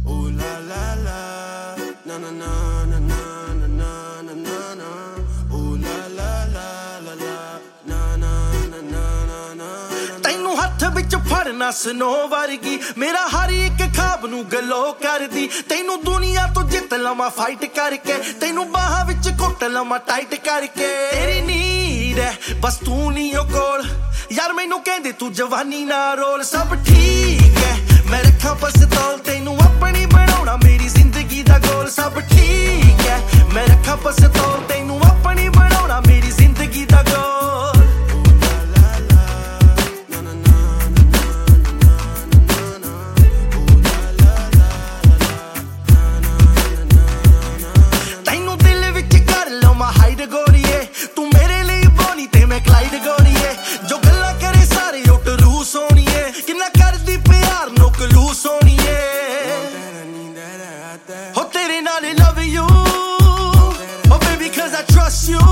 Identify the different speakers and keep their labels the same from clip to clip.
Speaker 1: Ooh la la la, na na na na na na na na na na. Ooh la la la la la, na na na na na na. ਤੈਨੂੰ ਹੱਥ ਵਿੱਚ ਫੜਨਾ snow ਵਰਗੀ ਮੇਰਾ ਹਰ ਇੱਕ ਖਾਬ ਨੂੰ ਗਲੋ ਕਰਦੀ ਤੈਨੂੰ ਦੁਨੀਆ ਤੋਂ ਜਿੱਤ ਲਵਾਂ ਫਾਈਟ ਕਰਕੇ ਤੈਨੂੰ ਬਾਹਾਂ ਵਿੱਚ ਘੁੱਟ ਲਵਾਂ ਟਾਈਟ ਕਰਕੇ ਤੇਰੀ ਨੀਡ ਹੈ ਬਸ ਤੂੰ ਨਹੀਂ ਉਹ ਕੋਲ ਯਾਰ ਮੈਨੂੰ ਕਹਿੰਦੇ ਤੂੰ ਜਵਾਨੀ ਨਾ ਰੋਲ ਸਭ ਠੀਕ ਹੈ ਮੈਂ ਰੱਖਾਂ ਪਸਤੌਲ ਤੈਨੂੰ ਆਪਣੀ ਬਣਾਉਣਾ ਮੇਰੀ ਜ਼ਿੰਦਗੀ ਦਾ ਗੋਲ ਸਭ ਠੀਕ ਹੈ ਮੈਂ ਰੱਖਾਂ ਪਸਤੌਲ ਤੈਨੂੰ ਆਪਣੀ ਬਣਾਉਣਾ ਮੇਰੀ ਜ਼ਿੰਦਗੀ ਦਾ ਗੋਲ ਤੈਨੂੰ ਦਿਲ ਵਿੱਚ ਕਰ ਲਵਾਂ ਹਾਈਡ ਗੋਰੀਏ ਤੂੰ ਮੇਰੇ ਲਈ ਬੋਨੀ ਤੇ ਮੈਂ ਕਲਾਈਡ ਗੋਰੀਏ ਜੋ ਗੱਲਾਂ ਕਰੇ ਸਾਰੇ ਉੱਟ ਰੂ ਸੋਣੀਏ ਕਿੰਨਾ ਕਰਦੀ ਪਿਆਰ ਨੋਕ ਲੂ ਸੋਣੀਏ ਹੋ ਤੇਰੇ ਨਾਲ love you oh baby cause I trust you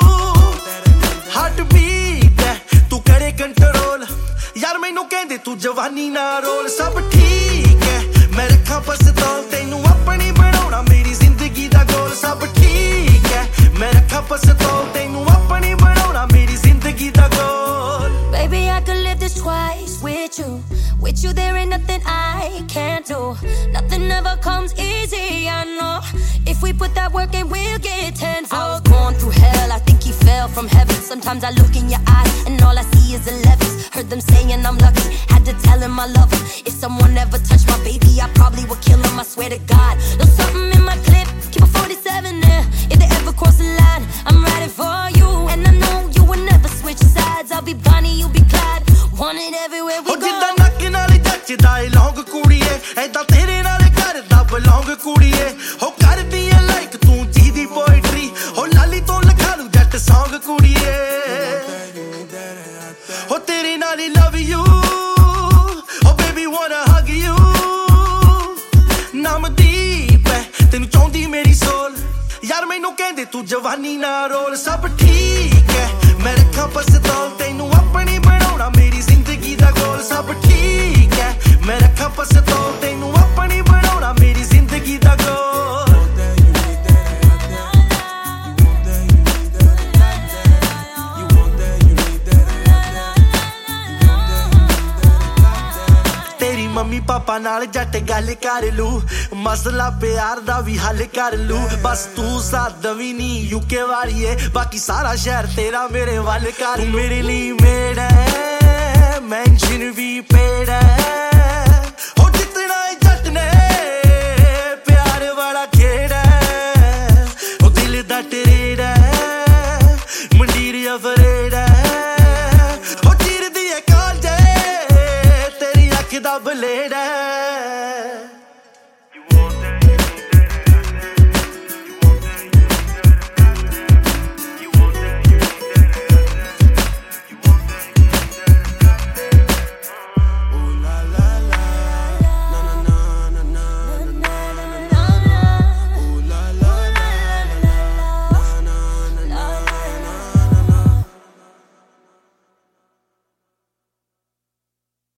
Speaker 1: heartbeat ਤੂੰ ਕਰੇ ਕੰਟਰੋਲ ਯਾਰ ਮੈਨੂੰ ਕਹਿੰਦੇ ਤੂੰ ਜਵਾਨੀ ਨਾ ਰੋਲ ਸਭ ਠੀਕ ਹੈ ਮੈਂ ਰੱਖਾਂ ਪਸਤੌਲ ਤੈਨੂੰ ਆਪਣੀ ਬਣਾਉਣਾ ਮੇਰੀ ਜ਼ਿੰਦਗੀ ਦਾ ਗੋਲ ਸਭ ਠੀਕ ਹੈ ਮੈਂ ਰੱਖਾਂ ਪਸਤੌਲ ਤੈਨੂੰ ਆਪਣੀ ਬਣਾਉਣਾ ਮੇਰੀ ਜ਼ਿੰਦਗੀ ਦਾ ਗੋਲ
Speaker 2: Baby I could live this twice with you there ain't nothing I can't do nothing ever comes easy I know if we put that work in we'll get tenfold I was going through hell I think he fell from heaven sometimes I look in your eyes and all I see is 11s heard them saying I'm lucky had to tell him I love him if someone ever touched my baby I probably would kill him I swear to God there's something in my clip keep a 47 there if they ever cross the line I'm riding for you and I know you will never switch sides I'll be Bonnie you be Clyde wanted everywhere we go
Speaker 1: ਜਿੱਦਾਂ ਨੱਕ ਨਾਲ ਜੱਚਦਾ ਏ ਲੌਂਗ ਕੁੜੀਏ ਐਦਾਂ ਤੇਰੇ ਨਾਲ ਕਰਦਾ belong ਕੁੜੀਏ ਹੋ ਕਰਦੀ ਏ ਲਾਈਕ ਤੂੰ ਜੀ ਦੀ ਪੋਇਟਰੀ ਹੋ ਲਾਲੀ ਤੋਂ ਲਿਖਾ ਲੂ ਜੱਟ ਸੌਂਗ ਕੁੜੀਏ ਹੋ ਤੇਰੇ ਨਾਲ ਹੀ love you oh baby wanna hug you ਨਾਮਦੀਪ ਹੈ ਤੈਨੂੰ ਚਾਹੁੰਦੀ ਮੇਰੀ ਸੋਲ ਯਾਰ ਮੈਨੂੰ ਕਹਿੰਦੇ ਤੂੰ ਜਵਾਨੀ ਨਾ ਰੋਲ ਸਭ ਠੀਕ ਹੈ ਮੈਂ ਰੱਖਾਂ ਪਸਤੌਲ ਤੈਨੂੰ ਆਪਣੀ ਬਣਾਉਣਾ ਮੇਰੀ ਜ਼ਿੰਦਗੀ ਦਾ ਗੋਲ ਸਭ ਠੀਕ ਹੈ ਮੈਂ ਰੱਖਾਂ ਪਸਤੌਲ ਤੈਨੂੰ ਆਪਣੀ ਬਣਾਉਣਾ ਮੇਰੀ ਜ਼ਿੰਦਗੀ ਦਾ ਗੋਲ ਤੇਰੀ ਮੰਮੀ ਪਾਪਾ ਨਾਲ ਜੱਟ ਗੱਲ ਕਰ ਲੂ ਮਸਲਾ ਪਿਆਰ ਦਾ ਵੀ ਹੱਲ ਕਰ ਲੂ ਬਸ ਤੂੰ ਸਾਦ ਵੀ ਨਹੀਂ ਯੂਕੇ ਵਾਲੀਏ ਬਾਕੀ ਸਾਰਾ ਸ਼ਹਿਰ ਤੇਰਾ ਮੇਰੇ ਵੱਲ ਕਰ ਮੇਰੇ ਲਈ ਮੇੜ ਹੈ ਮੈਂਸ਼ਨ ਵੀ ਪੇੜ ਹੈ